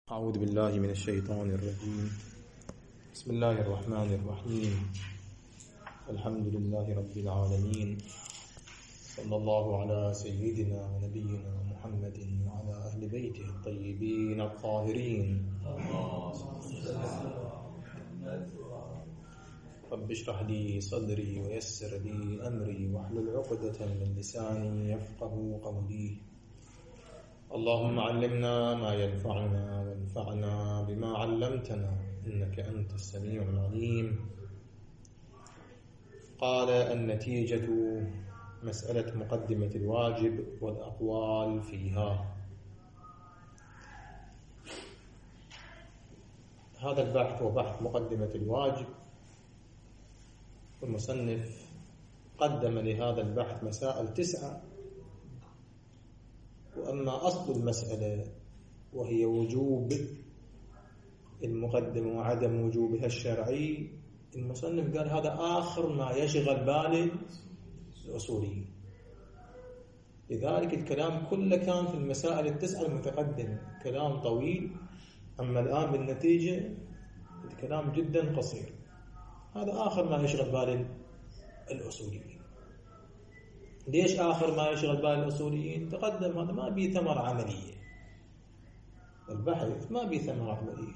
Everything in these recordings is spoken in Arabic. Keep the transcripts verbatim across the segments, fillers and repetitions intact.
أعوذ بالله من الشيطان الرجيم. بسم الله الرحمن الرحيم. الحمد لله رب العالمين، صلى الله على سيدنا ونبينا محمد وعلى أهل بيته الطيبين الطاهرين. رب اشرح لي صدري ويسر لي أمري واحلل عقدة من لساني يفقه قولي. اللهم علمنا ما ينفعنا وانفعنا بما علمتنا إنك أنت السميع العليم. قال النتيجة مسألة مقدمة الواجب والأقوال فيها. هذا البحث هو بحث مقدمة الواجب، والمصنف قدم لهذا البحث مسائل تسعة، وأما أصل المسألة وهي وجوب المقدمة وعدم وجوبها الشرعي، المصنف قال هذا آخر ما يشغل بال الأصوليين، لذلك الكلام كله كان في المسائل التسعة المتقدمة كلام طويل، أما الآن بالنتيجة الكلام جدا قصير. هذا آخر ما يشغل بال الأصوليين. ليش آخر ما يشغل بال الأصوليين؟ تقدم هذا ما بيه ثمرة عملية، البحث ما بيه ثمرة عملية،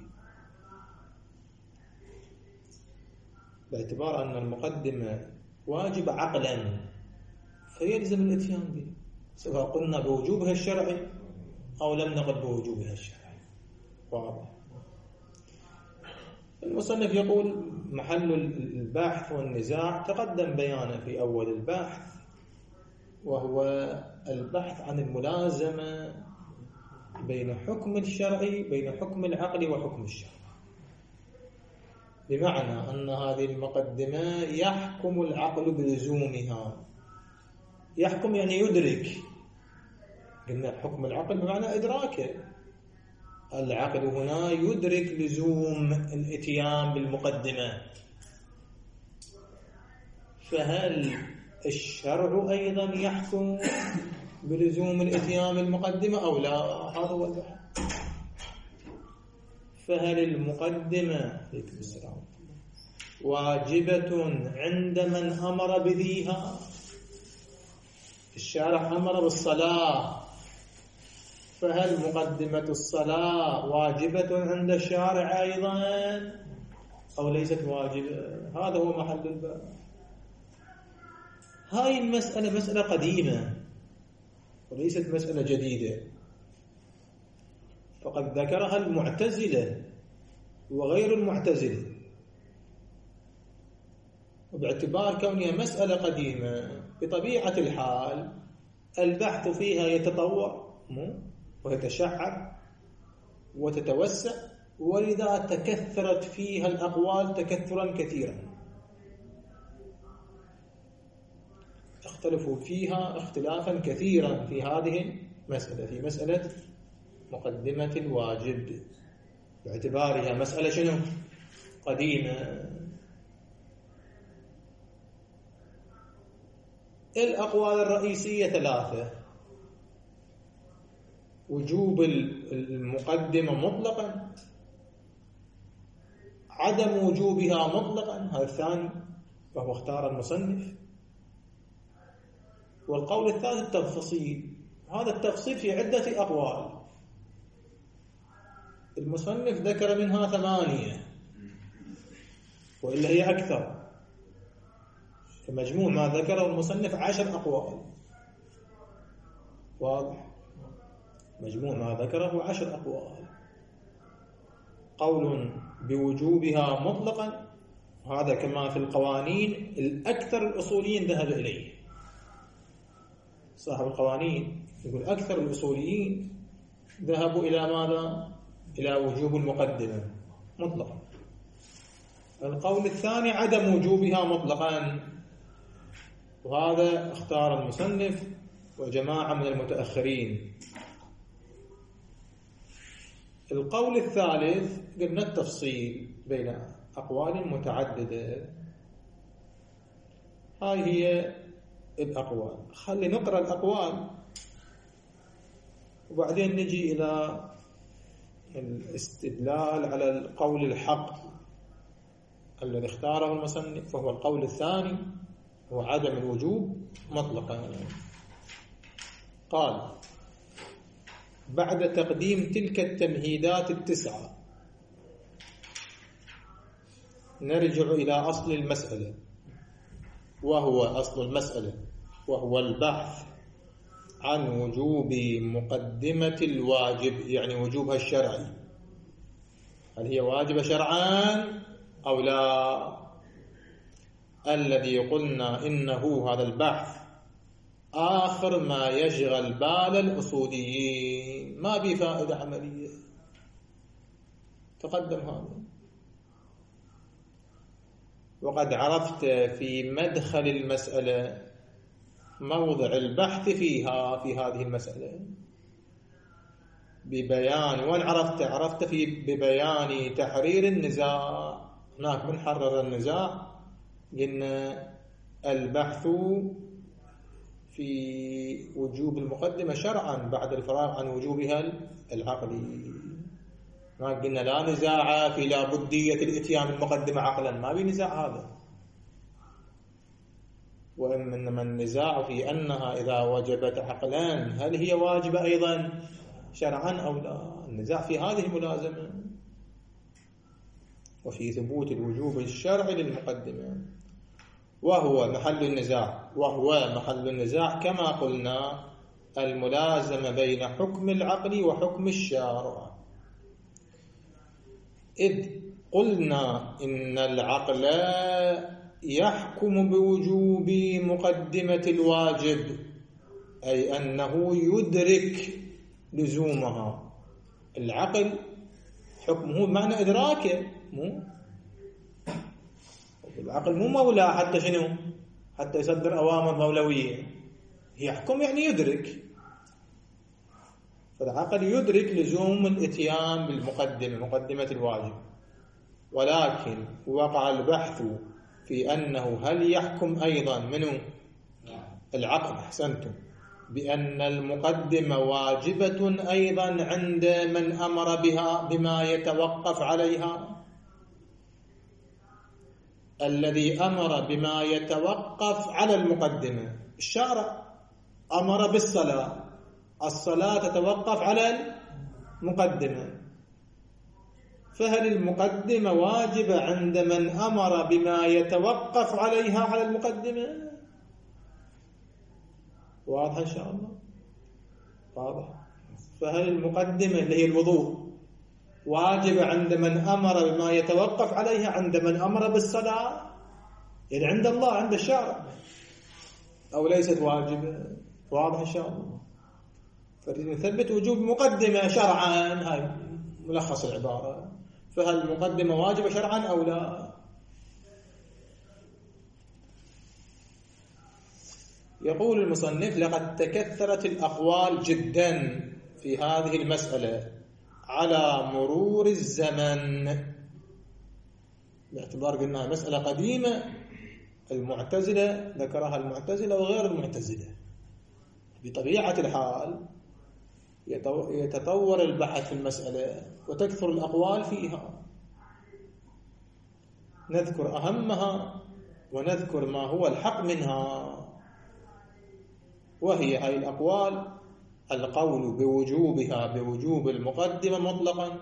باعتبار أن المقدمة واجب عقلا فيلزم الاتيان به، سواء قلنا بوجوبها الشرعي أو لم نقل بوجوبها الشرعي. واضح؟ المصنف يقول محل البحث والنزاع تقدم بيانه في أول البحث، وهو البحث عن الملازمة بين حكم الشرعي بين حكم العقل وحكم الشرع، بمعنى أن هذه المقدمة يحكم العقل بلزومها. يحكم يعني يدرك، قلنا حكم العقل بمعنى إدراكه، العقل هنا يدرك لزوم الاتيان بالمقدمة. فهل الشرع أيضا يحكم بلزوم الاتيان بالمقدمة أو لا؟ هذا هو البحث. فهل المقدمة واجبة عند من أمر بذيها؟ الشارع أمر بالصلاة، فهل مقدمة الصلاة واجبة عند الشارع أيضا أو ليست واجبة؟ هذا هو محل البحث. هاي المسألة مسألة قديمة وليست مسألة جديدة، فقد ذكرها المعتزلة وغير المعتزلة، وباعتبار كونها مسألة قديمة بطبيعة الحال البحث فيها يتطور ويتشعب وتتوسع، ولذا تكثرت فيها الأقوال تكثرا كثيرا، اختلفوا فيها اختلافا كثيرا في هذه المسألة، في مسألة مقدمة الواجب، باعتبارها مسألة شنو؟ قديمة. الأقوال الرئيسية ثلاثة: وجوب المقدمة مطلقا، عدم وجوبها مطلقا، هذا الثاني وهو اختار المصنف، والقول الثالث التفصيل. هذا التفصيل في عدة أقوال، المصنف ذكر منها ثمانية وإلا هي أكثر، فمجموع ما ذكره المصنف عشر أقوال. واضح؟ مجموع ما ذكره عشر أقوال. قول بوجوبها مطلقا، هذا كما في القوانين الأكثر الأصوليين ذهب إليه، صاحب القوانين يقول أكثر الأصوليين ذهبوا إلى ماذا؟ إلى وجوب المقدمة مطلقا. القول الثاني عدم وجوبها مطلقا، وهذا اختار المصنف وجماعة من المتأخرين. القول الثالث قلنا التفصيل بين أقوال متعددة. هاي هي الأقوال. خلي نقرأ الأقوال وبعدين نجي إلى الاستدلال على القول الحق الذي اختاره المصنف وهو القول الثاني هو عدم الوجوب مطلقا. قال: بعد تقديم تلك التمهيدات التسعة نرجع إلى أصل المسألة، وهو أصل المسألة وهو البحث عن وجوب مقدمة الواجب، يعني وجوبها الشرعي، هل هي واجبة شرعا أو لا؟ الذي قلنا إنه هذا البحث آخر ما يشغل بال الأصوليين، ما بفائدة عملية. تقدم هذا، وقد عرفت في مدخل المسألة موضع البحث فيها في هذه المسألة ببيان، وان عرفت عرفت في ببيان تحرير النزاع. هناك من حرر النزاع قلنا البحث في وجوب المقدمة شرعا بعد الفراغ عن وجوبها العقلي. ما قلنا لا نزاع في لابدية الاتيان بالمقدمة عقلا، ما في نزاع هذا، وإنما النزاع في أنها إذا وجبت عقلا هل هي واجبة أيضا شرعا أو لا. النزاع في هذه الملازمة وفي ثبوت الوجوب الشرعي للمقدمة، وهو محل النزاع وهو محل النزاع كما قلنا الملازمة بين حكم العقل وحكم الشارع. إذ قلنا إن العقل يحكم بوجوب مقدمة الواجب، أي أنه يدرك لزومها. العقل حكمه معنى إدراكه، مو العقل مو مولى حتى شنو حتى يصدر أوامر مولوية، يحكم يعني يدرك. فالعقل يدرك لزوم الاتيان بالمقدمة مقدمة الواجب، ولكن وقع البحث في أنه هل يحكم أيضا منه العقل أحسنتم بأن المقدمة واجبة أيضا عند من أمر بها بما يتوقف عليها. الذي أمر بما يتوقف على المقدمة الشارع، أمر بالصلاة، الصلاة تتوقف على المقدمة، فهل المقدمة واجبة عند من أمر بما يتوقف عليها على المقدمة؟ واضح إن شاء الله؟ واضح. فهل المقدمة اللي هي الوضوء واجبة عند من أمر بما يتوقف عليها عند من أمر بالصلاة، يعني عند الله عند الشارع، أو ليست واجبة؟ واضح إن شاء الله. فنثبت وجوب مقدمة شرعا، هاي ملخص العبارة. فهل المقدمة واجبة شرعا أو لا؟ يقول المصنف: لقد تكثرت الأقوال جدا في هذه المسألة على مرور الزمن، باعتبار قلنا مسألة قديمة. المعتزلة ذكرها المعتزلة وغير المعتزلة. بطبيعة الحال يتطور البحث في المسألة وتكثر الأقوال فيها، نذكر أهمها ونذكر ما هو الحق منها. وهي هذه الأقوال: القول بوجوبها بوجوب المقدمة مطلقا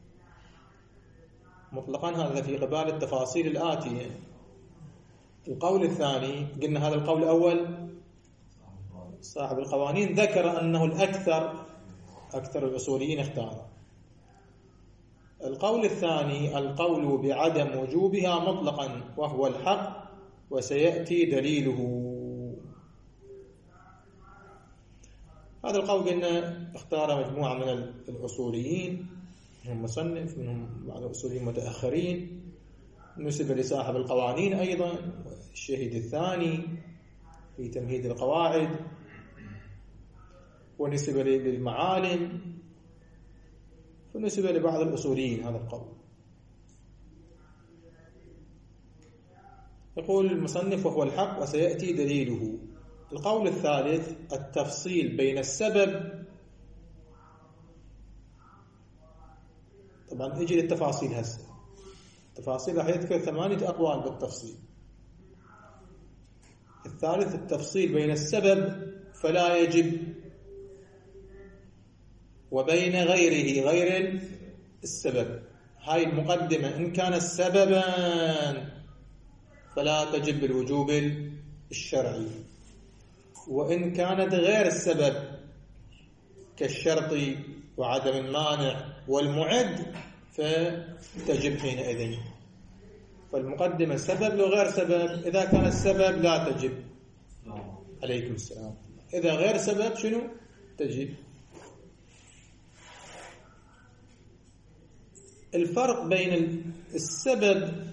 مطلقا هذا في قبال التفاصيل الآتية. القول الثاني قلنا هذا القول الأول صاحب القوانين ذكر أنه الأكثر، أكثر الأصوليين اختار. القول الثاني القول بعدم وجوبها مطلقا وهو الحق وسيأتي دليله. هذا القول قلنا اختار مجموعة من الأصوليين، منهم مصنف، منهم بعض الأصوليين متأخرين، نسب لصاحب القوانين أيضا، الشهيد الثاني في تمهيد القواعد، ونسب للمعالم، ونسب لبعض الأصوليين هذا القول. يقول المصنف: وهو الحق وسيأتي دليله. القول الثالث التفصيل بين السبب طبعا اجي للتفاصيل هسه. التفاصيل راح يذكر ثمانية أقوال بالتفصيل. الثالث التفصيل بين السبب فلا يجب وبين غيره غير السبب. هاي المقدمة إن كان سببا فلا تجب بالوجوب الشرعي، وإن كانت غير السبب كالشرط وعدم المانع والمعد فتجب حينئذ. فالمقدمة سبب لو غير سبب. إذا كان السبب لا تجب. عليكم السلام. إذا غير سبب شنو تجب. الفرق بين السبب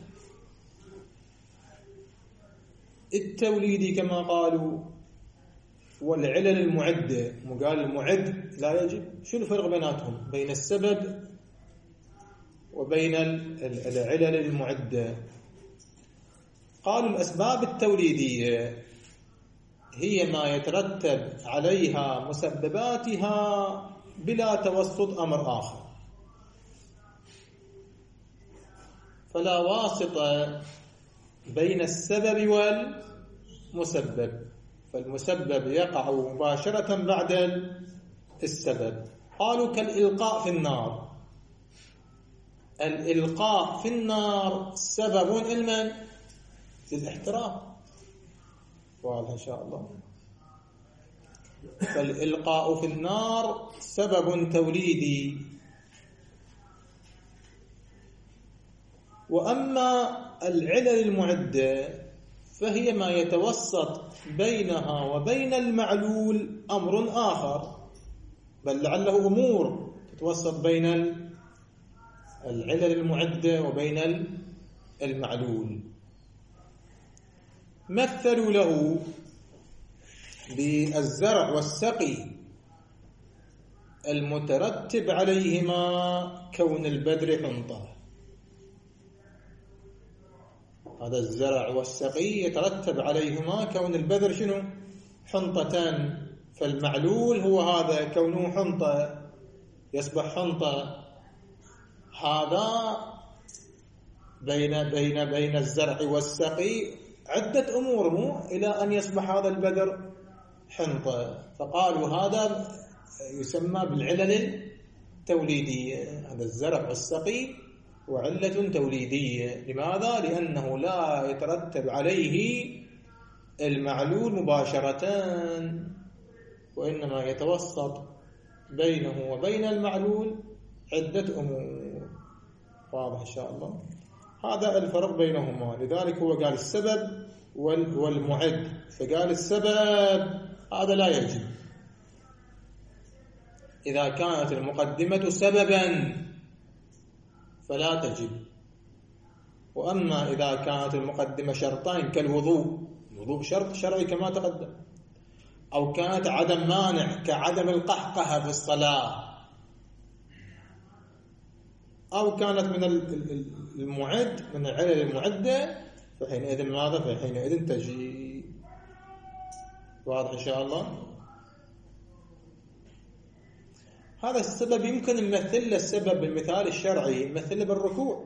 التوليدي كما قالوا والعلل المعدة، مقال المعد لا يجب. شو الفرق بيناتهم؟ بين السبب وبين العلل المعدة. قالوا الأسباب التوليدية هي ما يترتب عليها مسبباتها بلا توسط أمر آخر، فلا واسطة بين السبب والمسبب، فالمسبب يقع مباشرة بعد السبب. قالوا كالإلقاء في النار. الإلقاء في النار سبب المن للاحتراق، واضح إن شاء الله. فالإلقاء في النار سبب توليدي. وأما العلل المعدة فهي ما يتوسط بينها وبين المعلول أمر آخر، بل لعله أمور تتوسط بين العلل المعدة وبين المعلول. مثلوا له بالزرع والسقي المترتب عليهما كون البذر حنطة. هذا الزرع والسقي يترتب عليهما كون البذر شنو؟ حنطة. فالمعلول هو هذا كونه حنطة يصبح حنطة. هذا بين بين بين الزرع والسقي عدة أمور مو إلى أن يصبح هذا البذر حنطة، فقالوا هذا يسمى بالعلل التوليدية. هذا الزرع والسقي وعلة توليدية. لماذا؟ لأنه لا يترتب عليه المعلول مباشرة، وإنما يتوسط بينه وبين المعلول عدة أمور. واضح إن شاء الله. هذا الفرق بينهما. لذلك هو قال السبب والمعد، فقال السبب هذا لا يجب إذا كانت المقدمة سببا فلا تجب. وأما إذا كانت المقدمة شرطين كالوضوء، الوضوء شرط شرعي كما تقدم، أو كانت عدم مانع كعدم القحقهة في الصلاة، أو كانت من المعد من العلل المعدة، فحينئذ ماذا؟ فحينئذ تجي. واضح إن شاء الله. هذا السبب يمكن نمثل السبب بالمثال الشرعي، نمثل بالركوع،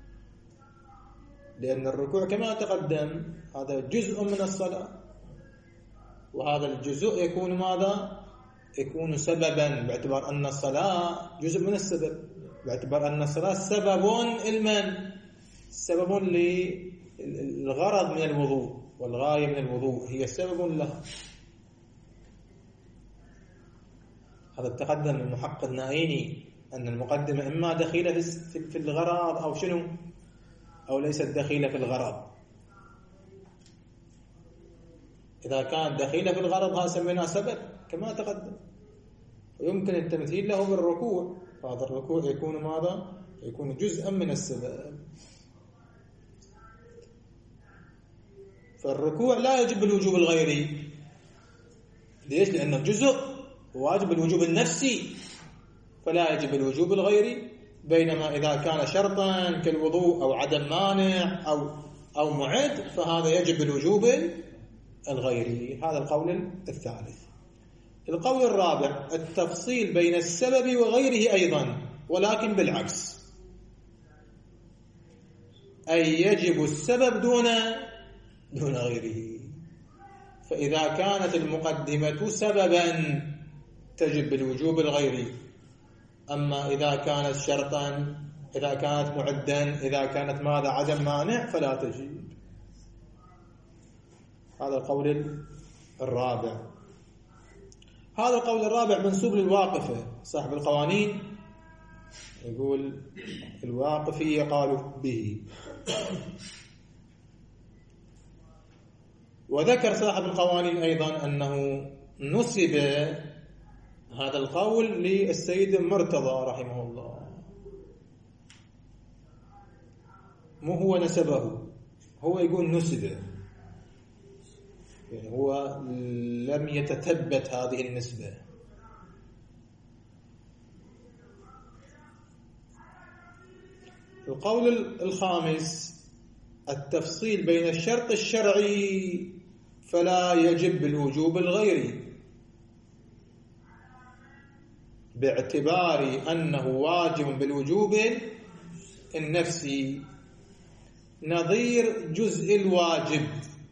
لأن الركوع كما تقدم هذا جزء من الصلاة، وهذا الجزء يكون ماذا؟ يكون سببا، باعتبار أن الصلاة جزء من السبب، باعتبار أن الصلاة سبب المن سبب للغرض من الوضوء، والغاية من الوضوء هي سبب له. هذا تقدم المحقق النائيني أن المقدمة إما دخيلة في الغرض أو شنو، أو ليست دخيلة في الغرض. إذا كانت دخيلة في الغرض هذا سميناه سبب كما تقدم. ويمكن التمثيل له بالركوع، فهذا الركوع يكون ماذا؟ يكون جزءا من السبب. فالركوع لا يجب الوجوب الغيري. ليش؟ لأنه جزء واجب الوجوب النفسي، فلا يجب الوجوب الغيري. بينما إذا كان شرطا كالوضوء أو عدم مانع أو أو معد فهذا يجب الوجوب الغيري. هذا القول الثالث. القول الرابع التفصيل بين السبب وغيره أيضا، ولكن بالعكس. أي يجب السبب دون دون غيره. فإذا كانت المقدمة سببا تجب بالوجوب الغيري، أما إذا كانت شرطا، إذا كانت معدا، إذا كانت ماذا عدم مانع فلا تجب. هذا القول الرابع. هذا القول الرابع منسوب للواقفة صاحب القوانين، يقول الواقفية قالوا به. وذكر صاحب القوانين أيضا أنه نسب هذا القول للسيد المرتضى رحمه الله، مو هو نسبه، هو يقول نسبه، يعني هو لم يتثبت هذه النسبة. القول الخامس التفصيل بين الشرط الشرعي فلا يجب بالوجوب الغيري، باعتبار أنه واجب بالوجوب النفسي نظير جزء الواجب.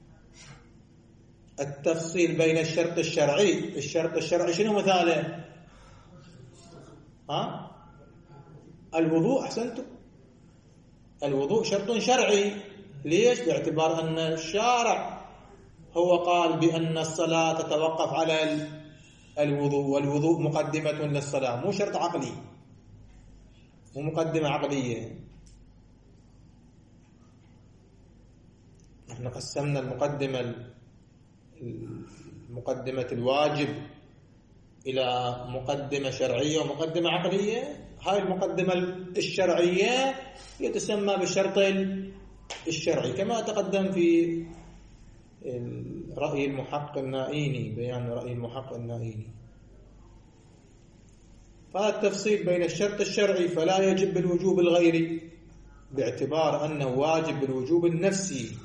التفصيل بين الشرط الشرعي، الشرط الشرعي شنو مثاله؟ ها؟ الوضوء. أحسنتم، الوضوء شرط شرعي. ليش؟ باعتبار أن الشارع هو قال بأن الصلاة تتوقف على الوضوء، والوضوء مقدمة للصلاة، مو شرط عقلي، مو مقدمة عقلية. نحن قسمنا المقدمة مقدمة الواجب إلى مقدمة شرعية ومقدمة عقلية. هاي المقدمة الشرعية يتسمى بالشرط الشرعي كما تقدم في رأي المحقق النائيني، بيان رأي المحقق النائيني. فهذا التفصيل بين الشرط الشرعي فلا يجب بالوجوب الغيري باعتبار أنه واجب بالوجوب النفسي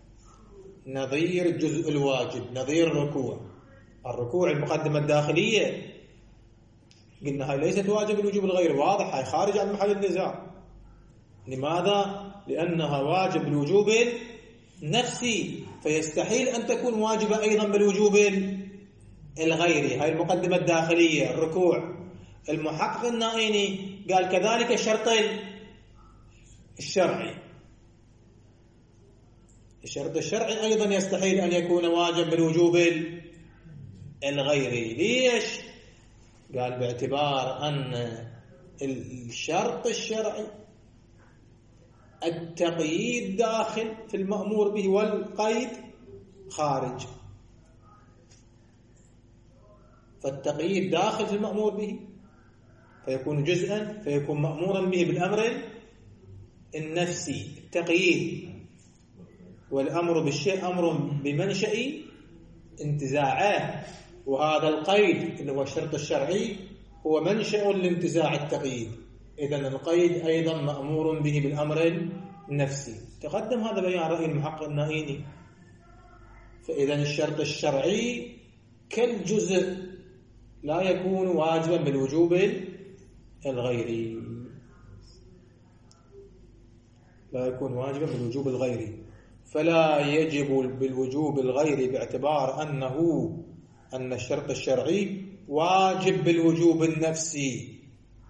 نظير جزء الواجب، نظير الركوع. الركوع المقدمة الداخلية قلنا هاي ليست واجب الوجوب الغيري، واضح، هاي خارج عن محل النزاع. لماذا؟ لأنها واجب بالوجوب النفسي، فيستحيل أن تكون واجبة أيضا بالوجوب الغيري. هاي المقدمة الداخلية الركوع. المحقق النائيني قال كذلك الشرط الشرعي، الشرط الشرعي أيضا يستحيل أن يكون واجب بالوجوب الغيري. ليش؟ قال باعتبار أن الشرط الشرعي التقييد داخل في المأمور به والقيد خارج. فالتقييد داخل في المأمور به فيكون جزءا، فيكون مأمورا به بالأمر النفسي التقييد، والأمر بالشيء أمر بمنشأ انتزاعه، وهذا القيد اللي هو الشرط الشرعي هو منشأ لانتزاع التقييد. إذن القيد أيضا مأمور به بالأمر النفسي. تقدم هذا بيان رأي المحقق النائيني. فإذن الشرط الشرعي كالجزء لا يكون واجبا بالوجوب الغيري، لا يكون واجبا بالوجوب الغيري، فلا يجب بالوجوب الغيري باعتبار أنه أن الشرط الشرعي واجب بالوجوب النفسي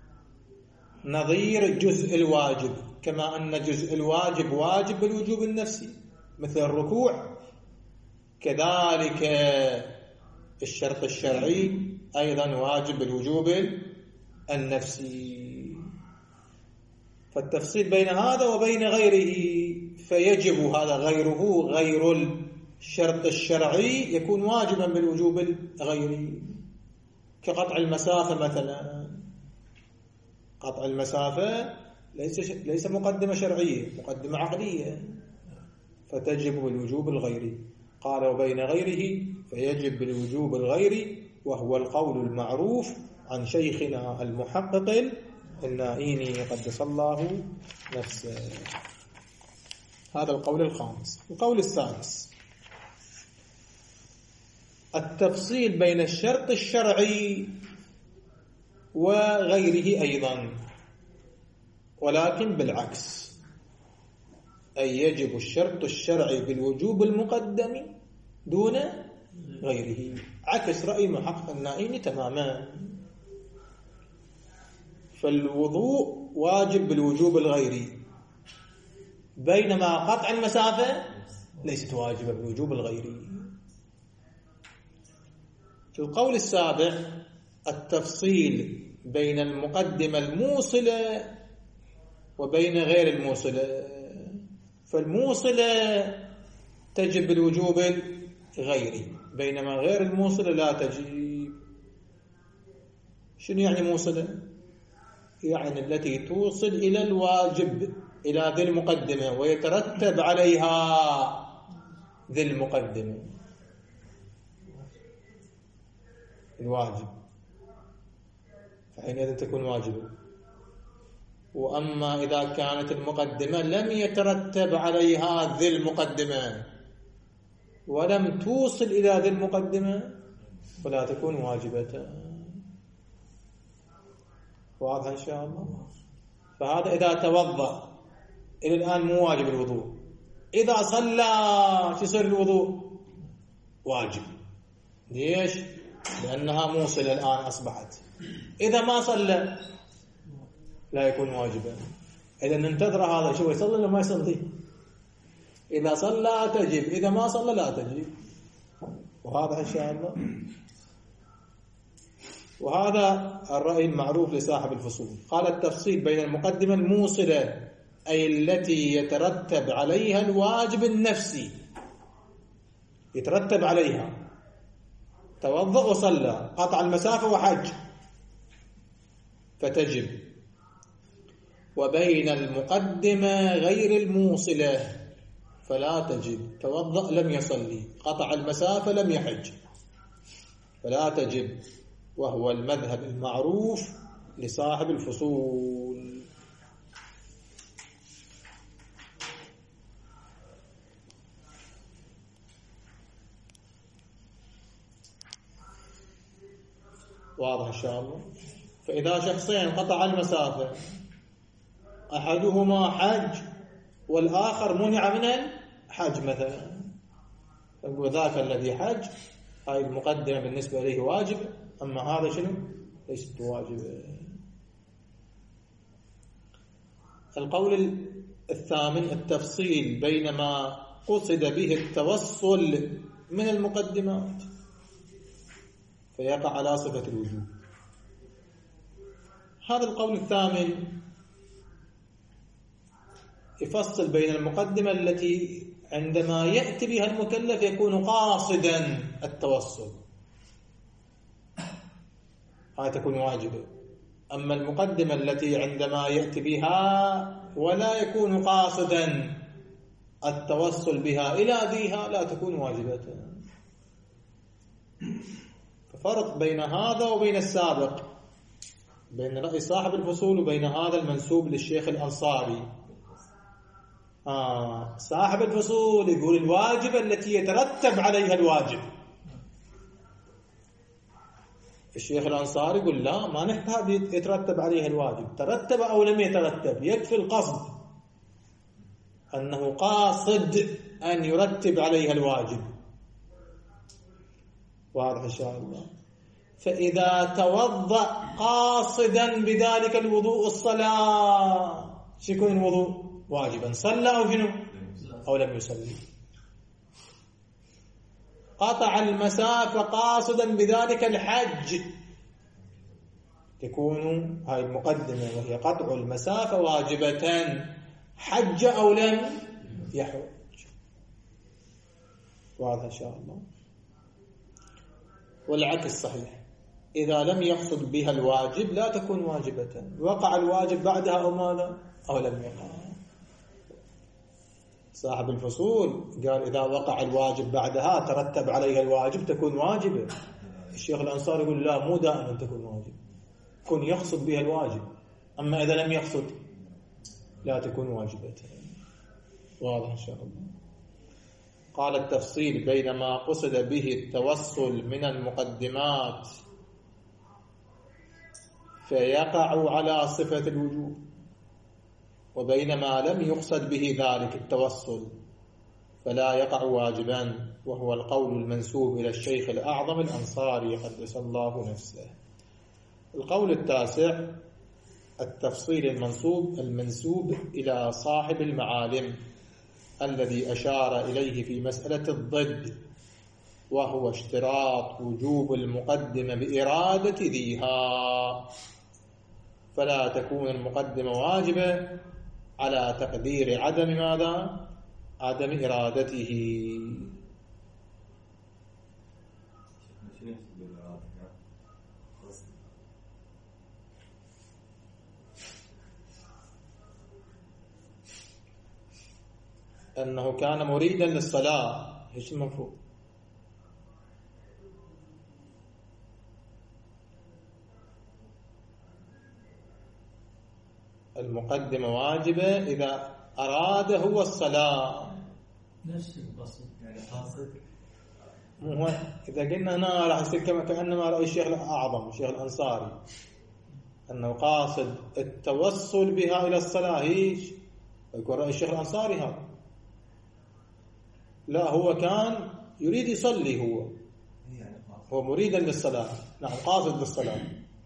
نظير جزء الواجب، كما أن جزء الواجب واجب بالوجوب النفسي مثل الركوع، كذلك الشرط الشرعي أيضا واجب بالوجوب النفسي. فالتفصيل بين هذا وبين غيره فيجب هذا غيره، غير الشرط الشرعي يكون واجبا بالوجوب الغيري، كقطع المسافة مثلا. قطع المسافة ليس ليس مقدمة شرعية، مقدمة عقلية، فتجب بالوجوب الغيري. قال وبين غيره فيجب بالوجوب الغيري، وهو القول المعروف عن شيخنا المحقق النائيني قدس الله نفسه. هذا القول الخامس. القول السادس التفصيل بين الشرط الشرعي وغيره أيضا، ولكن بالعكس. أي يجب الشرط الشرعي بالوجوب المقدم دون غيره، عكس رأي محقق النائين تماما. فالوضوء واجب بالوجوب الغيري، بينما قطع المسافة ليست واجبة بالوجوب الغيري. القول السابع التفصيل بين المقدمة الموصلة وبين غير الموصلة. فالموصلة تجب بالوجوب الغيري، بينما غير الموصلة لا تجب. شنو يعني موصلة؟ يعني التي توصل إلى الواجب، إلى ذي المقدمة، ويترتب عليها ذي المقدمة الواجب، فحينئذ تكون واجبة. وأما إذا كانت المقدمة لم يترتب عليها ذي المقدمة ولم توصل إلى ذي المقدمة فلا تكون واجبة. واضح إن شاء الله؟ فهذا إذا توضأ، إلى الآن مو واجب الوضوء. إذا صلى شو يصير الوضوء؟ واجب. ليش؟ لأنها موصلة الآن أصبحت. إذا ما صلى لا يكون واجبا. إذا ننتظر هذا شو يصلي ولا ما يصلي؟ إذا صلى تجب، إذا ما صلى لا تجب. وهذا إن شاء الله. وهذا الرأي المعروف لصاحب الفصول. قال التفصيل بين المقدمة الموصلة أي التي يترتب عليها الواجب النفسي، يترتب عليها توضأ وصلى، قطع المسافة وحج فتجب، وبين المقدمة غير الموصلة فلا تجب. توضأ لم يصلي، قطع المسافة لم يحج، فلا تجب، وهو المذهب المعروف لصاحب الفصول. واضح إن شاء الله؟ فإذا شخصين قطع المسافة، أحدهما حج والآخر منع من الحج مثلا، وذاك الذي حج هاي المقدمة بالنسبة إليه واجب، أما هذا شنو؟ ليست واجبة. القول الثامن التفصيل بين ما قصد به التوصل من المقدمات فيقع على صفة الوجوب. هذا القول الثامن يفصل بين المقدمة التي عندما يأتي بها المكلف يكون قاصدا التوصل، هذه تكون واجبة. أما المقدمة التي عندما يأتي بها ولا يكون قاصدا التوصل بها إلى ذيها لا تكون واجبة. ففرق بين هذا وبين السابق، بين رأي صاحب الفصول وبين هذا المنسوب للشيخ الأنصاري. آه صاحب الفصول يقول الواجب التي يترتب عليها الواجب، الشيخ الأنصاري يقول لا، ما نحتاج يترتب عليها الواجب، ترتب أو لم يترتب يكفي القصد، أنه قاصد أن يرتب عليها الواجب. واضح إن شاء الله؟ فإذا توضأ قاصدا بذلك الوضوء الصلاة سيكون الوضوء واجبا، صلى أو شنو أو لم يصلي. قطع المسافة قاصدا بذلك الحج تكون هاي المقدمة وهي قطع المسافة واجبة، حج أو لم يحج. واضح إن شاء الله؟ والعكس صحيح، إذا لم يقصد بها الواجب لا تكون واجبة، وقع الواجب بعدها أو ماذا أو لم يقع. صاحب الفصول قال إذا وقع الواجب بعدها ترتب عليها الواجب تكون واجبة. الشيخ الأنصاري يقول لا، مو دائما تكون واجب، كن يقصد بها الواجب، أما إذا لم يقصد لا تكون واجبة. واضح إن شاء الله؟ قال التفصيل بين ما قصد به التوصل من المقدمات فيقع على صفة الوجوب، وبينما لم يقصد به ذلك التوصل فلا يقع واجبا، وهو القول المنسوب إلى الشيخ الأعظم الأنصاري قدس الله نفسه. القول التاسع التفصيل المنصوب المنسوب إلى صاحب المعالم الذي أشار إليه في مسألة الضد، وهو اشتراط وجوب المقدمة بإرادة ذيها، فلا تكون المقدمة واجبة على تقدير عدم ماذا؟ عدم إرادته. أنه كان مريدا للصلاة، ايش المفروض؟ المقدمة واجبة إذا أراد هو الصلاة. نفس البسيط يعني قاصد. مو إذا قلنا هنا راح يصير كما كأنما رأي الشيخ الأعظم الشيخ الأنصاري أنه قاصد التوصل بها إلى الصلاة، هيش يكون رأي الشيخ الأنصاري هذا. لا، هو كان يريد يصلي، هو هو مريدا للصلاة، نعم قاصد للصلاة.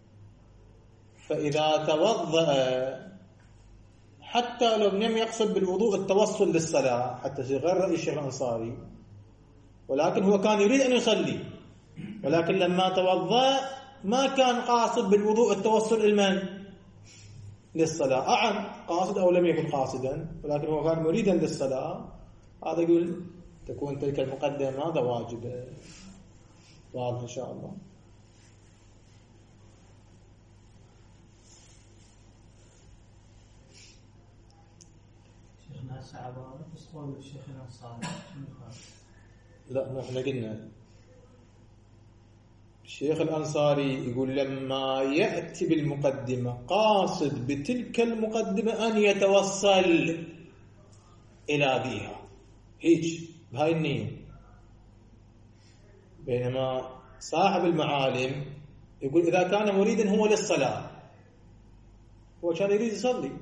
فإذا توضأ حتى لو لم يقصد بالوضوء التوصل للصلاة، حتى غير رأي الشيخ الأنصاري، ولكن هو كان يريد أن يصلي، ولكن لما توضأ ما كان قاصد بالوضوء التوصل المن للصلاة، أعم قاصد أو لم يكن قاصدا، ولكن هو كان مريدا للصلاة، هذا يقول تكون تلك المقدمة هذا واجبة. واضح إن شاء الله. شيخنا هسه عبارة بس قول الشيخ الأنصاري. لا، مو احنا قلنا الشيخ الأنصاري يقول لما يأتي بالمقدمة قاصد بتلك المقدمة أن يتوصل إلى ذيها، هيك بهاي النية. بينما صاحب المعالم يقول إذا كان مريدا هو للصلاة، هو كان يريد يصلي،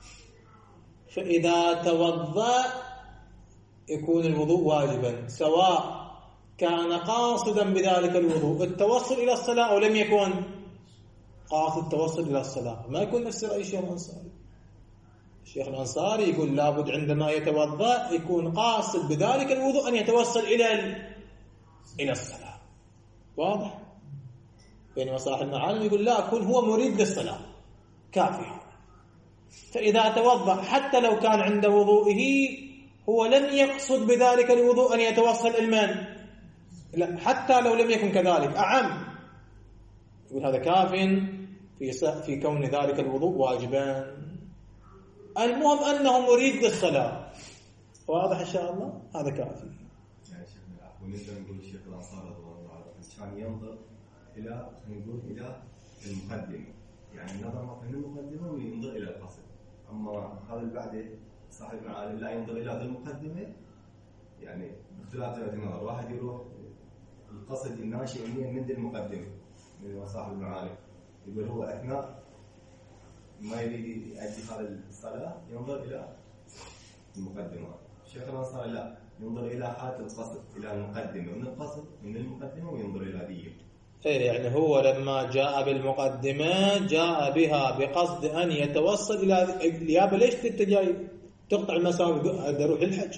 فإذا توضأ يكون الوضوء واجبا، سواء كان قاصدا بذلك الوضوء التوصل إلى الصلاة أو لم يكن قاصد التوصل إلى الصلاة. ما يكون نفس رأي الشيخ الأنصاري. الشيخ الأنصاري يقول لابد عندما يتوضأ يكون قاصد بذلك الوضوء أن يتوصل إلى إلى الصلاة. واضح؟ بينما صاحب المعالم يقول لا، يكون هو مريد للصلاة، كافي هذا. فإذا توضأ حتى لو كان عند وضوئه هو لم يقصد بذلك الوضوء أن يتوصل المن، لا، حتى لو لم يكن كذلك أعم، يقول هذا كاف في في كون ذلك الوضوء واجبا. المهم أنه مريد للصلاة. واضح إن شاء الله؟ هذا كافي. يعني شيخنا ونقدر نقول الشيخ الأنصاري رضي الله عنه كان ينظر إلى نقول إلى المقدمة، يعني نظر مثلا المقدمة وينظر إلى القصد. أما هذا اللي بعده صاحب المعالم لا ينظر إلى المقدمة، يعني اختلاف ثلاث نظر. واحد يروح القصد الناشئ من المقدمة من صاحب المعالم، يقول هو أثناء ما يريد يؤدي هذا الصلاة ينظر إلى المقدمة. الشيخ الأنصاري لا، ينظر إلى حالة القصد، إلى المقدمة، من القصد من المقدمة وينظر إلى ذي. إيه، يعني هو لما جاء بالمقدمة جاء بها بقصد أن يتوصل إلى اليابة. ليش أنت جاي تقطع المسافة؟ هذا روح الحج.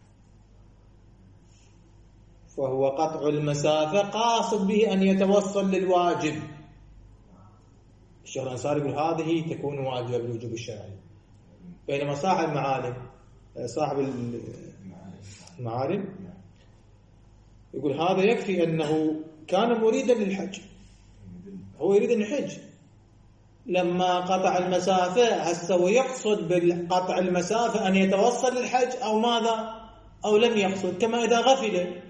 فهو قطع المسافة قاصد به أن يتوصل للواجب. الشيخ الأنصاري يقول هذه تكون واجبة بالوجوب الشرعي. بينما صاحب المعالم صاحب المعالم يقول هذا يكفي أنه كان مريدا للحج، هو يريد أن يحج، لما قطع المسافة هسه هو يقصد بالقطع المسافة أن يتوصل للحج أو ماذا، أو لم يقصد. كما إذا غفل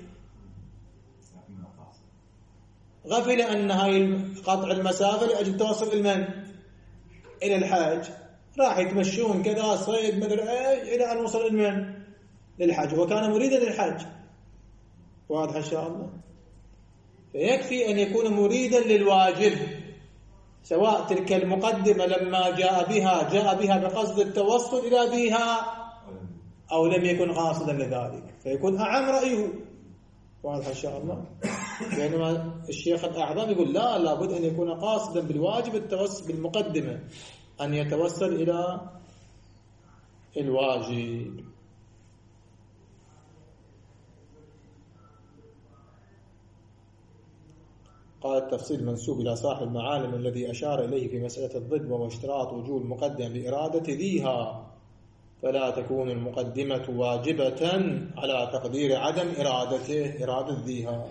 غفل أن هاي قطع المسافة لأجل توصل المن إلى الحج، راح يتمشون كذا صيد مدري ايش إلى أن وصل المن للحج، وكان مريدا للحج. واضح إن شاء الله؟ فيكفي أن يكون مريدا للواجب، سواء تلك المقدمة لما جاء بها جاء بها بقصد التوصل إلى ذيها أو لم يكن قاصدا لذلك، فيكون أعم رأيه. واضح إن شاء الله. بينما الشيخ الأعظم يقول لا، لابد أن يكون قاصدا بالواجب التوسل بالمقدمة، أن يتوسل إلى الواجب. قال التفصيل منسوب إلى صاحب المعالم الذي أشار إليه في مسألة الضد، وهو اشتراط وجوب المقدمة بإرادة ذيها، فلا تكون المقدمة واجبة على تقدير عدم إرادته إرادة ذيها.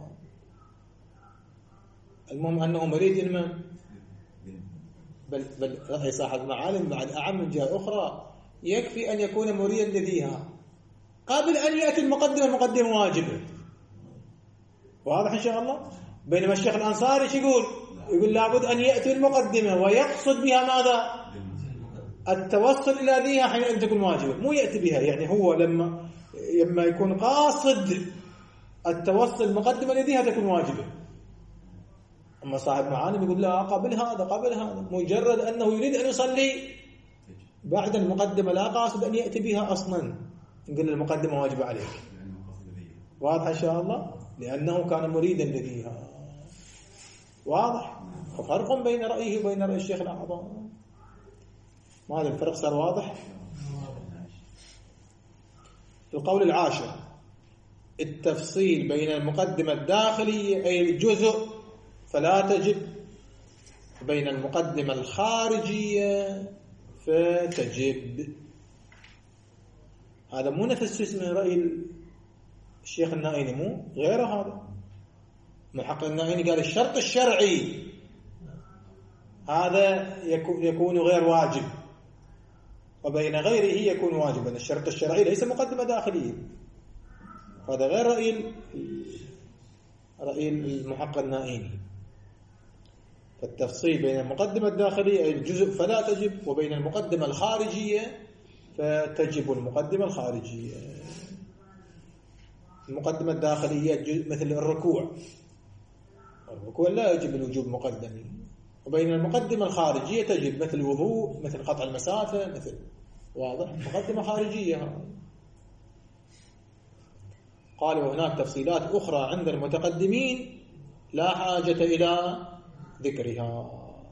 المهم أنه مريد المن بل, بل رأي صاحب المعالم بعد أعم من جهة أخرى، يكفي أن يكون مريدا لذيها قبل أن يأتي المقدمة مقدمة واجبة. واضح إن شاء الله. بينما الشيخ الأنصاري يقول يقول لابد أن يأتي المقدمة ويقصد بها ماذا؟ التوصل إلى ذيها حين أن تكون واجبة، مو يأتي بها. يعني هو لما لما يكون قاصد التوصل المقدمة لذيها تكون واجبة. أما صاحب معالم يقول لا، قبل هذا قبل هذا، مجرد أنه يريد أن يصلي بعد المقدمة لا قاصد أن يأتي بها أصلا، نقول المقدمة واجبة عليك. واضح إن شاء الله. لأنه كان مريدا لذيها. واضح. ففرق بين رأيه وبين رأي الشيخ الأعظم. ما هذا الفرق صار واضح؟ القول العاشر التفصيل بين المقدمة الداخلية أي الجزء فلا تجب، بين المقدمة الخارجية فتجب. هذا مو نفس اسمه رأي الشيخ النائني، مو غير هذا. محقق النائني قال الشرط الشرعي هذا يكون غير واجب، وبين غيره يكون واجبا. الشرط الشرعي ليس مقدمة داخلية. هذا غير رأي رأي المحقق النائني. فالتفصيل بين المقدمة الداخلية أي الجزء فلا تجب، وبين المقدمة الخارجية فتجب المقدمة الخارجية. المقدمة الداخلية مثل الركوع، الركوع لا يجب الوجوب مقدمي. وبين المقدمة الخارجية تجب مثل الوضوء، مثل قطع المسافة، مثل. واضح. مقدمة خارجية. قال وهناك تفصيلات أخرى عند المتقدمين لا حاجة إلى ذكرها.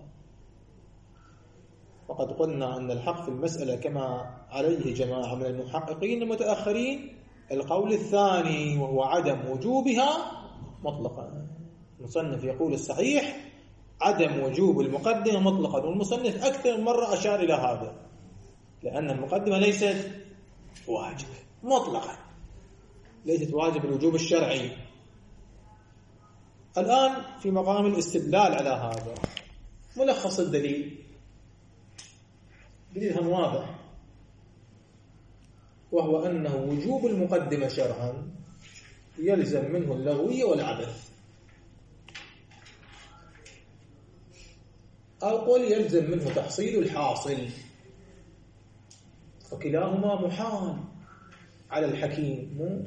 وقد قلنا أن الحق في المسألة كما عليه جماعة من المحققين المتأخرين القول الثاني، وهو عدم وجوبها مطلقا. المصنف يقول الصحيح عدم وجوب المقدمة مطلقا، والمصنف أكثر من مرة أشار إلى هذا، لأن المقدمة ليست واجب مطلقا، ليست واجب الوجوب الشرعي. الآن في مقام الاستدلال على هذا ملخص الدليل، دليل هم واضح، وهو أنه وجوب المقدمة شرعا يلزم منه اللغوية والعبث، أو قل يلزم منه تحصيل الحاصل، وكلاهما محال على الحكيم. مو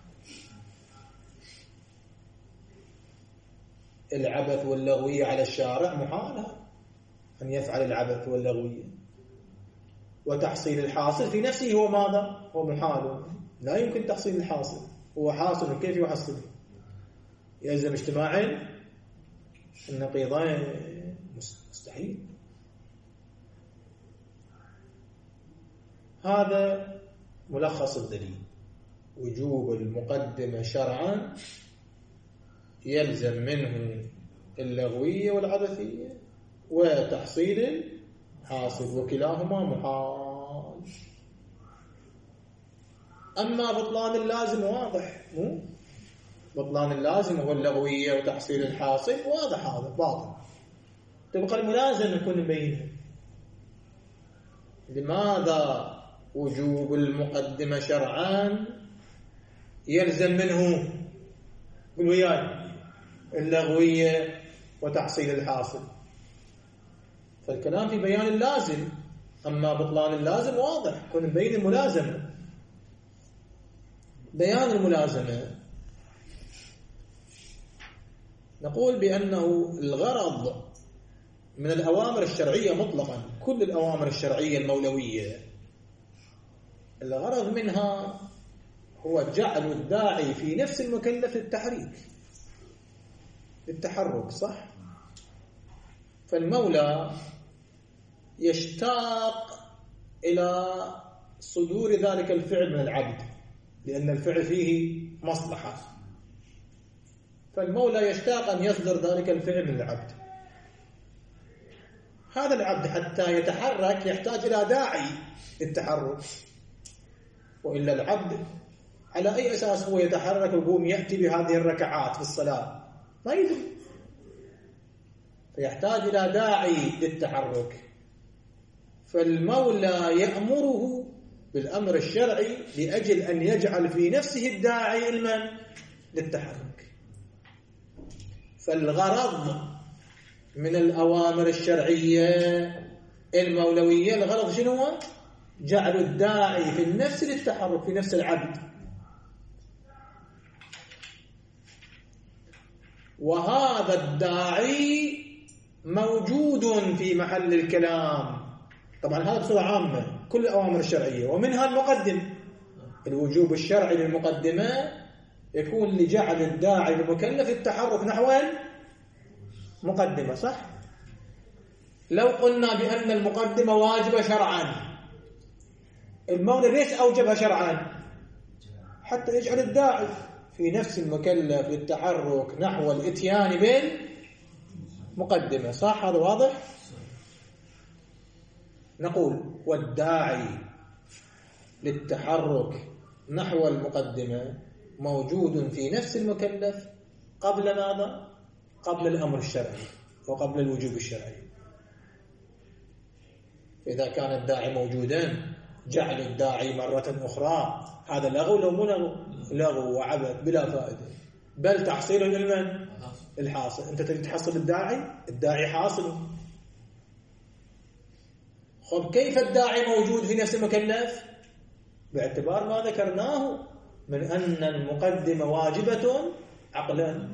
العبث واللغوية على الشارع محال أن يفعل العبث واللغوية، وتحصيل الحاصل في نفسه هو ماذا؟ هو محال، لا يمكن تحصيل الحاصل، هو حاصل كيف يحصل؟ يلزم اجتماعين النقيضين، مستحيل. هذا ملخص الدليل. وجوب المقدمة شرعا يلزم منه اللغوية والعبثية وتحصيل حاصل، وكلاهما محال. أما بطلان اللازم واضح، مو بطلان اللازم هو اللغوية وتحصيل الحاصل واضح، هذا باطل. تبقى الملازم يكون بينهم. لماذا وجوب المقدمة شرعا يلزم منه بالوياي اللغوية وتحصيل الحاصل؟ فالكلام في بيان اللازم، أما بطلان اللازم واضح، يكون بين الملازمة. بيان الملازمة نقول بأنه الغرض من الأوامر الشرعية مطلقا، كل الأوامر الشرعية المولوية الغرض منها هو جعل الداعي في نفس المكلف للتحريك للتحرك، صح؟ فالمولى يشتاق إلى صدور ذلك الفعل من العبد، لأن الفعل فيه مصلحة، فالمولى يشتاق أن يصدر ذلك الفعل من العبد. هذا العبد حتى يتحرك يحتاج إلى داعي للتحرك، وإلا العبد على أي أساس هو يتحرك ويقوم يأتي بهذه الركعات في الصلاة؟ ما يدري، فيحتاج إلى داعي للتحرك. فالمولى يأمره بالأمر الشرعي لأجل أن يجعل في نفسه الداعي المن للتحرك. فالغرض من الأوامر الشرعية المولوية الغرض شنو هو؟ جعل الداعي في النفس للتحرك، في نفس العبد. وهذا الداعي موجود في محل الكلام. طبعا هذا بصورة عامة كل الأوامر الشرعية، ومنها المقدم. الوجوب الشرعي للمقدمة يكون لجعل الداعي المكلف التحرك نحو المقدمة، صح؟ لو قلنا بأن المقدمة واجبة شرعا، المولى ليش أوجبها شرعا؟ حتى يجعل الداعي في نفس المكلف للتحرك نحو الاتيان بالمقدمة، صح؟ هذا واضح؟ نقول والداعي للتحرك نحو المقدمة موجود في نفس المكلف قبل ماذا؟ قبل الأمر الشرعي وقبل الوجوب الشرعي. إذا كان الداعي موجودا جعل الداعي مرة أخرى هذا لغو لو مو لغو؟ لغو وعبث بلا فائدة، بل تحصيل للمن؟ الحاصل. أنت تريد تحصل الداعي، الداعي حاصل. خب كيف الداعي موجود في نفس المكلف؟ باعتبار ما ذكرناه من أن المقدمة واجبة عقلا.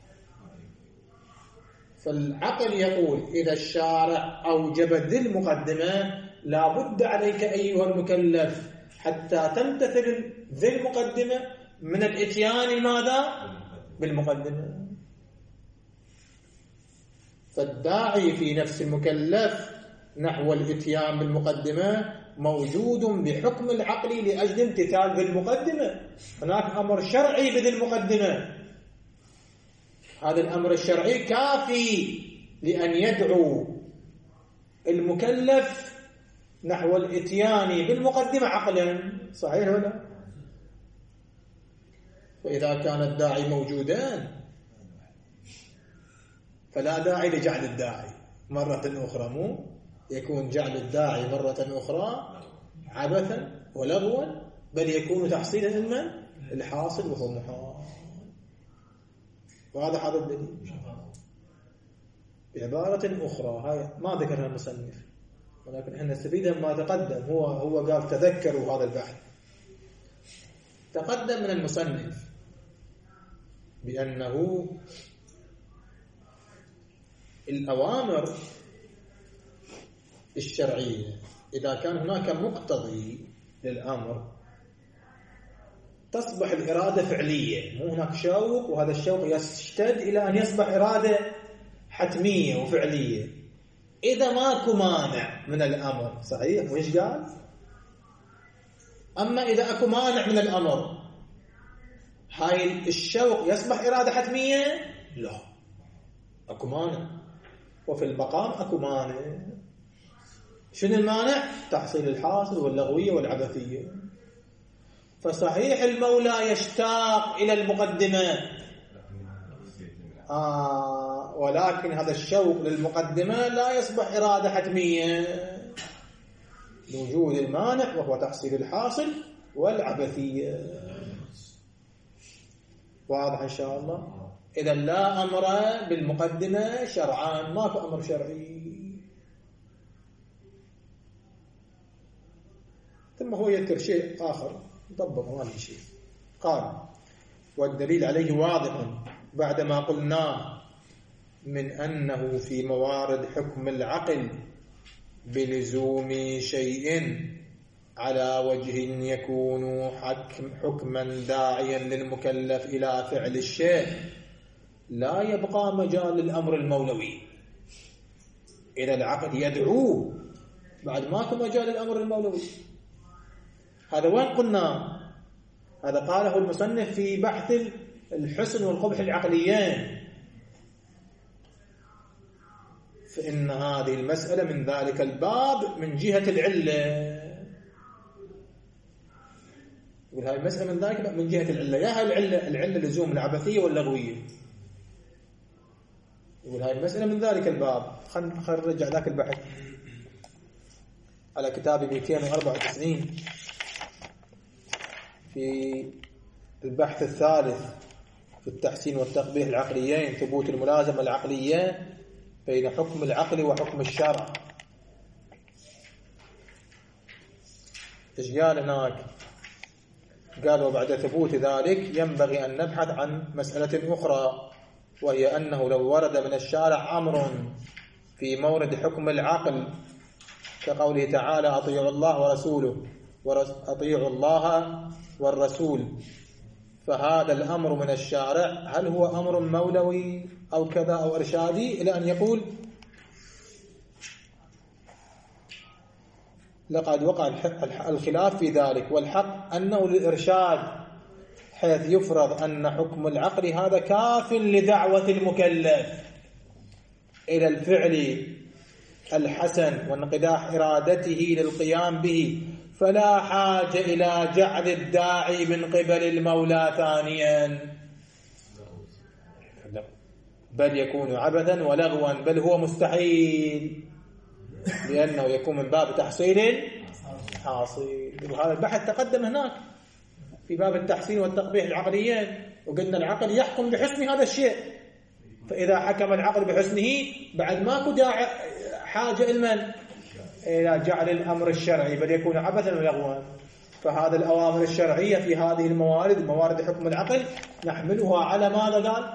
فالعقل يقول إذا الشارع أوجب ذي المقدمة لا بد عليك أيها المكلف حتى تمتثل ذي المقدمة من الاتيان ماذا؟ بالمقدمة. فالداعي في نفس المكلف نحو الاتيان بالمقدمة موجود بحكم العقل لأجل امتثال بالمقدمة. هناك أمر شرعي بذي المقدمة، هذا الأمر الشرعي كافي لأن يدعو المكلف نحو الاتيان بالمقدمة عقلا، صحيح ولا؟ فإذا كان الداعي موجودان فلا داعي لجعل الداعي مرة أخرى، مو يكون جعل الداعي مرة أخرى عبثا ولغوا، بل يكون تحصيلا للمن؟ الحاصل وهو محال. وهذا هذا الدليل. بعبارة أخرى هاي ما ذكرها المصنف، ولكن احنا نستفيد ما تقدم. هو هو قال تذكروا هذا البحث. تقدم من المصنف بأنه الأوامر الشرعية إذا كان هناك مقتضي للأمر تصبح الإرادة فعلية، مو هناك شوق وهذا الشوق يشتد إلى أن يصبح إرادة حتمية وفعلية. إذا ماكو مانع من الأمر، صحيح وإيش قال؟ أما إذا أكو مانع من الأمر هاي الشوق يصبح إرادة حتمية؟ لا، أكو مانع، وفي المقام أكو مانع. شنو المانع؟ تحصيل الحاصل واللغوية والعبثية. فصحيح المولى يشتاق إلى المقدمة، آه ولكن هذا الشوق للمقدمة لا يصبح إرادة حتمية لوجود المانع وهو تحصيل الحاصل والعبثية. واضح إن شاء الله؟ إذا لا أمر بالمقدمة شرعان، ما في أمر شرعي. ثم هو يذكر شيء آخر طبق ما في شيء. قال والدليل عليه واضح بعدما قلناه من أنه في موارد حكم العقل بلزوم شيء على وجه يكون حكم حكما داعيا للمكلف إلى فعل الشيء لا يبقى مجال للأمر المولوي. إذا العقل يدعوه بعد ماكو مجال للأمر المولوي. هذا وين قلنا؟ هذا قاله المصنف في بحث الحسن والقبح العقليين. فإن هذه المسألة من ذلك الباب من جهة العلة. يقول هذه المسألة من ذلك من جهة العلة. يا هاي العلة العلة لزوم العبثية واللغوية. يقول هذه المسألة من ذلك الباب. خلينا نرجع ذاك البحث على كتاب مئتين وأربعة وتسعين في البحث الثالث في التحسين والتقبيح العقليين، ثبوت الملازمة العقلية بين حكم العقل وحكم الشرع. إيش قال هناك؟ قال وبعد ثبوت ذلك ينبغي أن نبحث عن مسألة أخرى، وهي أنه لو ورد من الشارع أمر في مورد حكم العقل كقوله تعالى أطيعوا الله ورسوله أطيعوا الله والرسول، فهذا الأمر من الشارع هل هو أمر مولوي أو كذا أو إرشادي؟ إلى أن يقول لقد وقع الخلاف في ذلك، والحق أنه للإرشاد، حيث يفرض أن حكم العقل هذا كاف لدعوة المكلف إلى الفعل الحسن وانقداح إرادته للقيام به، فلا حاجة إلى جعل الداعي من قبل المولى ثانيا، بل يكون عبثا ولغوا، بل هو مستحيل، لأنه يكون من باب تحصيل حاصل. وهذا البحث تقدم هناك في باب التحسين والتقبيح العقليين، وقلنا العقل يحكم بحسن هذا الشيء، فإذا حكم العقل بحسنه بعد ماكو داعي حاجة المن إلى جعل الأمر الشرعي، بل يكون عبثا ولغوا. فهذا الأوامر الشرعية في هذه الموارد موارد حكم العقل نحملها على ماذا قال؟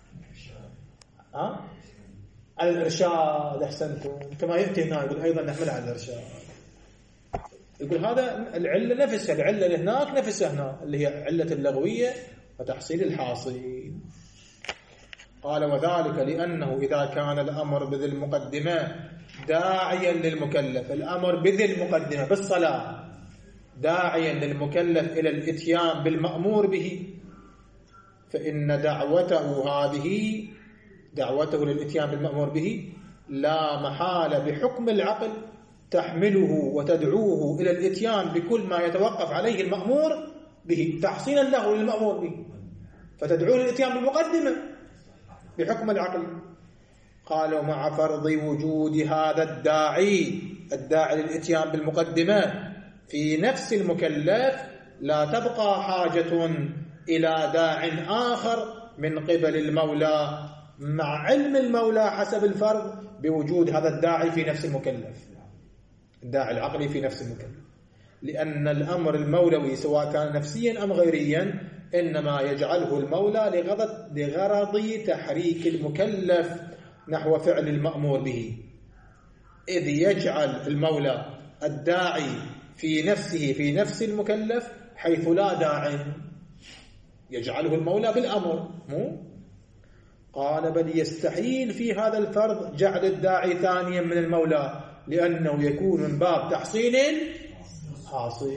ها؟ على الإرشاد. أحسنتم. كما يأتي هنا يقول أيضا نحملها على الإرشاد. يقول هذا العلة نفسها، العلة اللي هناك نفسها هنا اللي هي علة اللغوية وتحصيل الحاصل. قال وذلك لأنه إذا كان الأمر بذي المقدمة داعيا للمكلف، الأمر بذي المقدمة بالصلاة داعيا للمكلف إلى الإتيان بالمأمور به، فإن دعوته هذه دعوته للإتيان بالمأمور به لا محالة بحكم العقل تحمله وتدعوه إلى الإتيان بكل ما يتوقف عليه المأمور به تحصيلا له للمأمور به، فتدعوه للإتيان بالمقدمة بحكم العقل. قالوا مع فرض وجود هذا الداعي الداعي للإتيان بالمقدمة في نفس المكلف لا تبقى حاجة إلى داع آخر من قبل المولى، مع علم المولى حسب الفرض بوجود هذا الداعي في نفس المكلف، الداعي العقلي في نفس المكلف، لأن الأمر المولوي سواء كان نفسيا أم غيريا إنما يجعله المولى لغرض لغرض تحريك المكلف نحو فعل المأمور به، إذ يجعل المولى الداعي في نفسه في نفس المكلف حيث لا داعي، يجعله المولى بالأمر مو. قال بل يستحيل في هذا الفرض جعل الداعي ثانيا من المولى، لأنه يكون من باب تحصيل حاصل.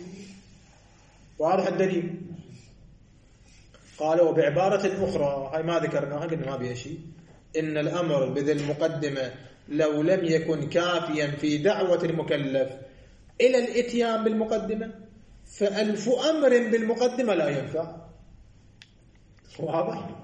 واضح الدليل. قال وبعبارة أخرى هاي ما ذكرناها قلنا ما بيها شيء، إن الأمر بذي المقدمة لو لم يكن كافيا في دعوة المكلف إلى الإتيان بالمقدمة فألف أمر بالمقدمة لا ينفع. واضح؟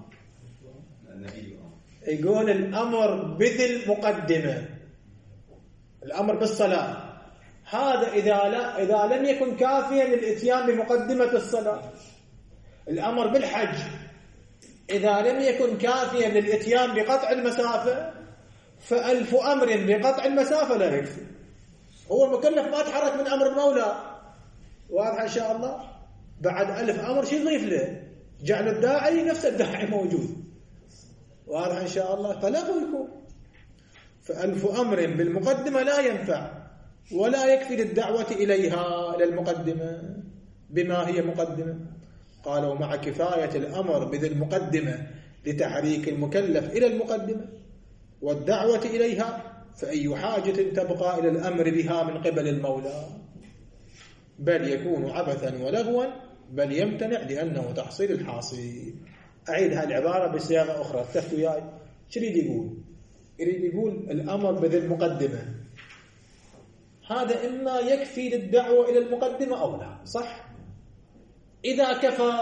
يقول الأمر بذي المقدمة، الأمر بالصلاة هذا إذا لا إذا لم يكن كافيا للإتيان بمقدمة الصلاة، الأمر بالحج إذا لم يكن كافيا للإتيان بقطع المسافة فألف أمر بقطع المسافة لا يكفي. هو المكلف ما تحرك من أمر المولى. واضح إن شاء الله. بعد ألف أمر شو يضيف له؟ جعل الداعي نفس الداعي موجود. واضح إن شاء الله. فلغو يكون. فألف أمر بالمقدمة لا ينفع ولا يكفي للدعوة إليها إلى المقدمة بما هي مقدمة. قالوا مع كفاية الأمر بذي المقدمة لتحريك المكلف إلى المقدمة والدعوة إليها، فأي حاجة تبقى إلى الأمر بها من قبل المولى؟ بل يكون عبثا ولغوا، بل يمتنع لأنه تحصيل الحاصل. أعيد هذه العبارة بصياغة أخرى اتفقوا وياي. شو يريد يقول؟ يريد يقول الأمر بذي المقدمة هذا إما يكفي للدعوة إلى المقدمة أو لا، صح؟ إذا كفى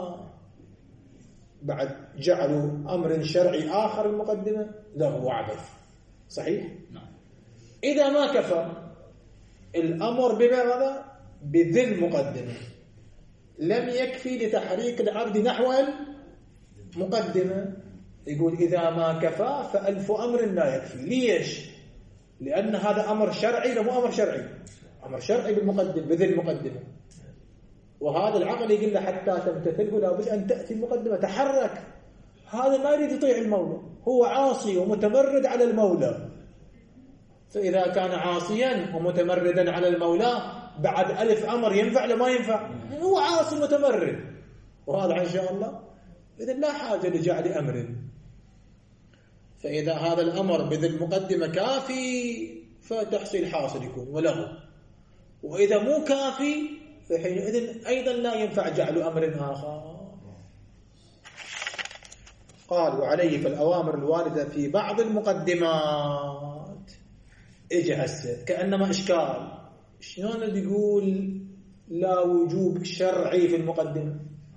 بعد جعلوا أمر شرعي آخر المقدمة لغو عبث، صحيح؟ إذا ما كفى الأمر بماذا؟ بذي المقدمة لم يكفي لتحريك العبد نحو المقدمة. يقول إذا ما كفى فألف أمر لا يكفي. ليش؟ لأن هذا أمر شرعي لو مو أمر شرعي، أمر شرعي بالمقدم بذي المقدمة، وهذا العقل يقول له حتى تمتثله لابد أن تأتي المقدمة، تحرك. هذا ما يريد يطيع المولى، هو عاصي ومتمرد على المولى. فإذا كان عاصيا ومتمردا على المولى بعد ألف أمر ينفع لما ينفع؟ هو عاصي متمرد، وهذا إن شاء الله. إذن لا حاجة لجعل أمر. فإذا هذا الأمر بذي المقدمة كافي فتحصيل حاصل يكون ولغو، وإذا مو كافي فحينئذ أيضا لا ينفع جعل أمر آخر. قال وعليه فالأوامر الواردة في بعض المقدمات. إجي هسه كأنما إشكال، شلون اللي يقول لا وجوب شرعي في المقدمة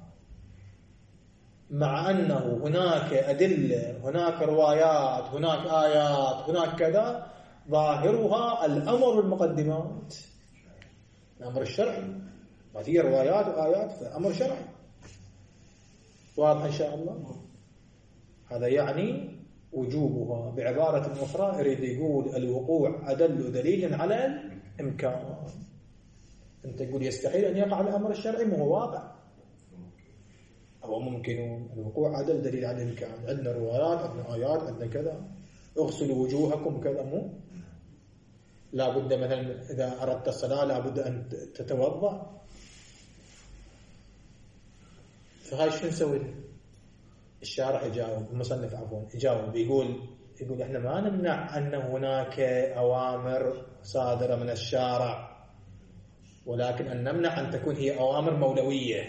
مع أنه هناك أدلة، هناك روايات، هناك آيات، هناك كذا ظاهرها الأمر بالمقدمات، الأمر الشرعي، ما فيه روايات وآيات فأمر شرعي. واضح إن شاء الله. هذا يعني وجوبها. بعبارة أخرى يريد يقول الوقوع أدل دليل على الإمكان. أنت تقول يستحيل أن يقع الأمر الشرعي، ما هو واقع أو ممكن. الوقوع أدل دليل على الإمكان. عندنا روايات، عندنا آيات، عندنا كذا. اغسلوا وجوهكم كذا، مو لا بد مثلا إذا أردت الصلاة لا بد أن تتوضأ. فهاي شو نسوي؟ الشارع يجاوب، المصنف عفوا يجاوب، يقول يقول احنا ما نمنع أن هناك أوامر صادرة من الشارع، ولكن أن نمنع أن تكون هي أوامر مولوية،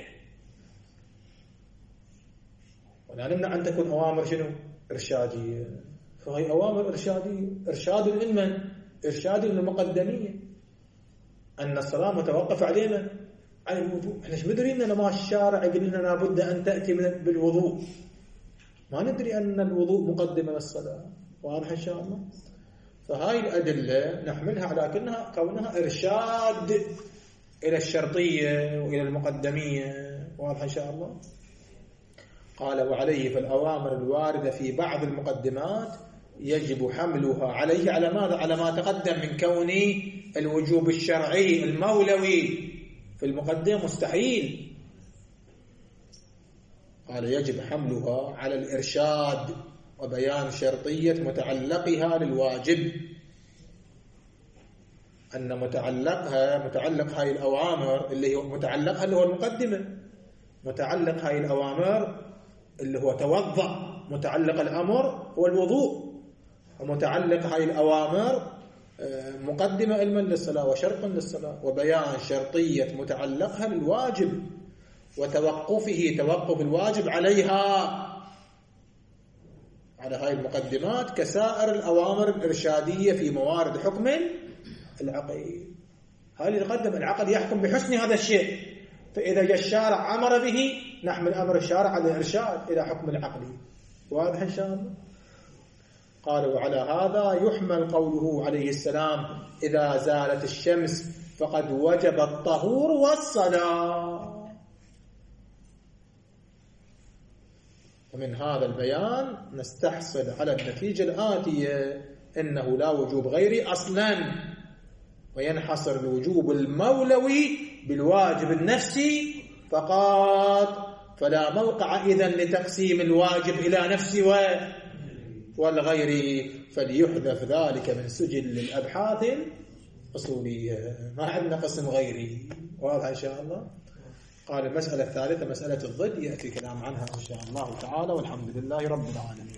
ولا نمنع أن تكون أوامر شنو؟ إرشادية. فهي أوامر إرشادية، إرشاد لمن؟ إرشاد للمقدمية. أن الصلاة متوقف علينا على الوضوء. احنا ايش مدري ان ما الشارع يقول لنا لابد ان تاتي من بالوضوء، ما ندري ان الوضوء مقدمه للصلاه. واضح ان شاء الله. فهاي الادله نحملها على كونها كونها ارشاد الى الشرطيه والى المقدميه. واضح ان شاء الله. قال وعليه فالاوامر الوارده في بعض المقدمات يجب حملها عليه على ماذا؟ على ما تقدم من كون الوجوب الشرعي المولوي في المقدمة مستحيل. قال يجب حملها على الإرشاد وبيان شرطية متعلقها للواجب، أن متعلقها متعلق هاي الأوامر اللي هو متعلقها اللي هو المقدمة، متعلق هاي الأوامر اللي هو توضأ، متعلق الأمر هو الوضوء، ومتعلق هاي الأوامر مقدمة علما للصلاة وشرطا للصلاة، وبيان شرطية متعلقها للواجب وتوقفه توقف الواجب عليها على هاي المقدمات كسائر الأوامر الإرشادية في موارد حكم العقل. هاي اللي قدم العقل يحكم بحسن هذا الشيء، فإذا جاء الشارع أمر به نحمل أمر الشارع على الإرشاد إلى حكم العقل. واضح إن شاء الله. قالوا على هذا يحمل قوله عليه السلام إذا زالت الشمس فقد وجب الطهور والصلاة. ومن هذا البيان نستحصل على النتيجة الآتية إنه لا وجوب غيري أصلا، وينحصر الوجوب المولوي بالواجب النفسي فقط، فلا موقع إذن لتقسيم الواجب إلى نفسي والغير فليحذف ذلك من سجل الأبحاث الأصولية. ما عندنا قسم غيري. واضح إن شاء الله. قال المسألة الثالثة مسألة الضد يأتي كلام عنها إن شاء الله تعالى، والحمد لله رب العالمين.